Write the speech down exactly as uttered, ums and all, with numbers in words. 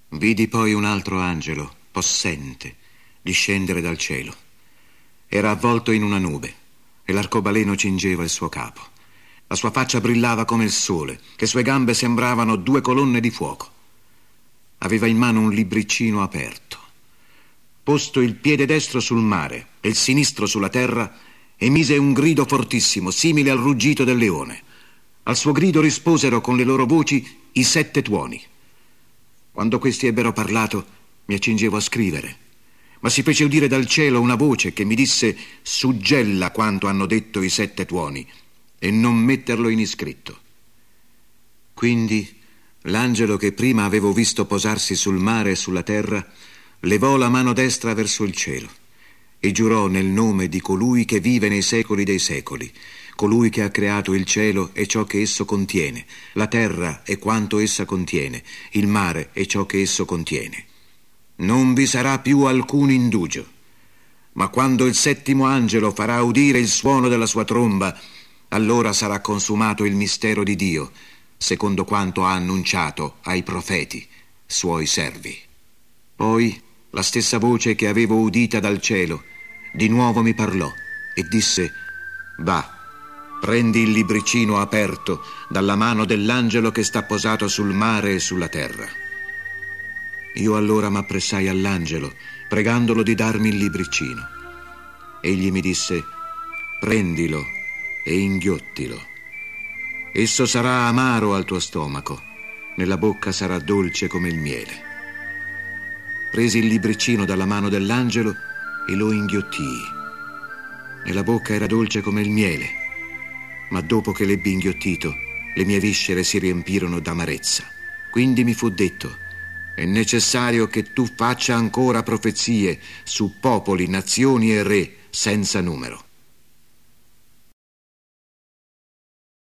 Vidi poi un altro angelo, possente, discendere dal cielo. Era avvolto in una nube e l'arcobaleno cingeva il suo capo. La sua faccia brillava come il sole, le sue gambe sembravano due colonne di fuoco. Aveva in mano un libriccino aperto. Posto il piede destro sul mare e il sinistro sulla terra, emise un grido fortissimo, simile al ruggito del leone. Al suo grido risposero con le loro voci i sette tuoni. Quando questi ebbero parlato, mi accingevo a scrivere, ma si fece udire dal cielo una voce che mi disse: suggella quanto hanno detto i sette tuoni e non metterlo in iscritto. Quindi l'angelo che prima avevo visto posarsi sul mare e sulla terra levò la mano destra verso il cielo e giurò nel nome di colui che vive nei secoli dei secoli, colui che ha creato il cielo e ciò che esso contiene, la terra e quanto essa contiene, il mare e ciò che esso contiene. Non vi sarà più alcun indugio, ma quando il settimo angelo farà udire il suono della sua tromba, allora sarà consumato il mistero di Dio, secondo quanto ha annunciato ai profeti, suoi servi. Poi la stessa voce che avevo udita dal cielo di nuovo mi parlò e disse: va, prendi il libricino aperto dalla mano dell'angelo che sta posato sul mare e sulla terra. Io allora m'appressai all'angelo, pregandolo di darmi il libricino. Egli mi disse: prendilo e inghiottilo. Esso sarà amaro al tuo stomaco, nella bocca sarà dolce come il miele. Presi il libricino dalla mano dell'angelo e lo inghiottii. Nella bocca era dolce come il miele, ma dopo che l'ebbi inghiottito, le mie viscere si riempirono d'amarezza. Quindi mi fu detto: è necessario che tu faccia ancora profezie su popoli, nazioni e re senza numero.